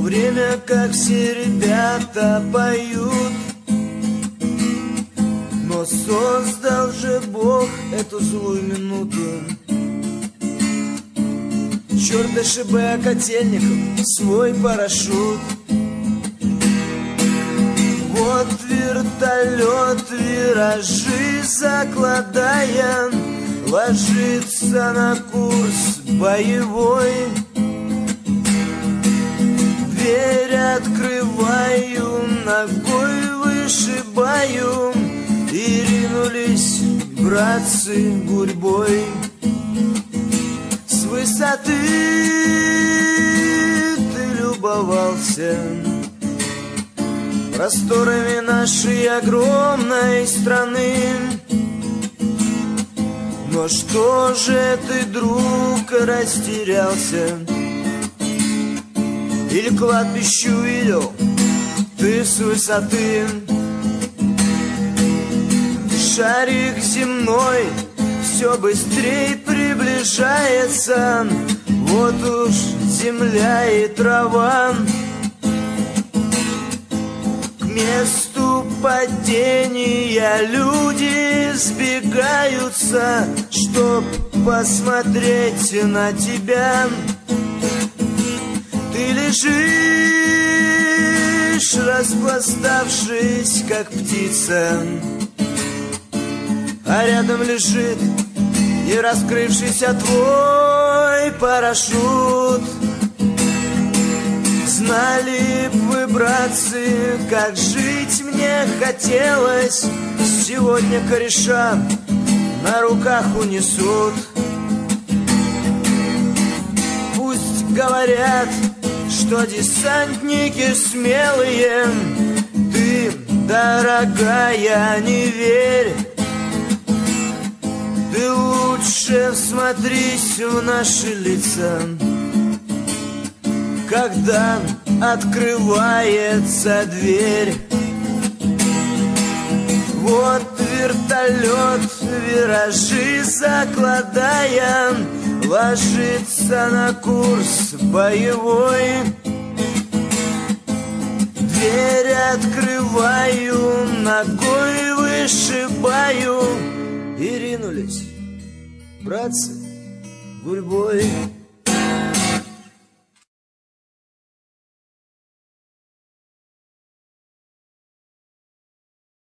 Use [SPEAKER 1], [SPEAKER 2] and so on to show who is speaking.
[SPEAKER 1] время, как все ребята поют. Но создал же Бог эту злую минуту. Черт ДШБ Котельников свой парашют. Вот вертолет, виражи закладая, ложится на курс боевой. Дверь открываю, ногой вышибаю, и ринулись братцы гурьбой. С высоты ты любовался просторами нашей огромной страны. Но что же ты, друг, растерялся? Или кладбище увидел ты с высоты? Шарик земной все быстрее приближается, вот уж земля и трава. К месту падения люди сбегаются, чтоб посмотреть на тебя. Ты лежишь, распластавшись, как птица, а рядом лежит и раскрывшийся твой парашют. Знали б вы, братцы, как жить мне хотелось, сегодня кореша на руках унесут. Пусть говорят, что десантники смелые, ты, дорогая, не верь. Ты лучше всмотрись в наши лица, когда открывается дверь. Вот вертолет, виражи закладая, ложится на курс боевой. Дверь открываю, ногой вышибаю, и ринулись братцы гурьбой.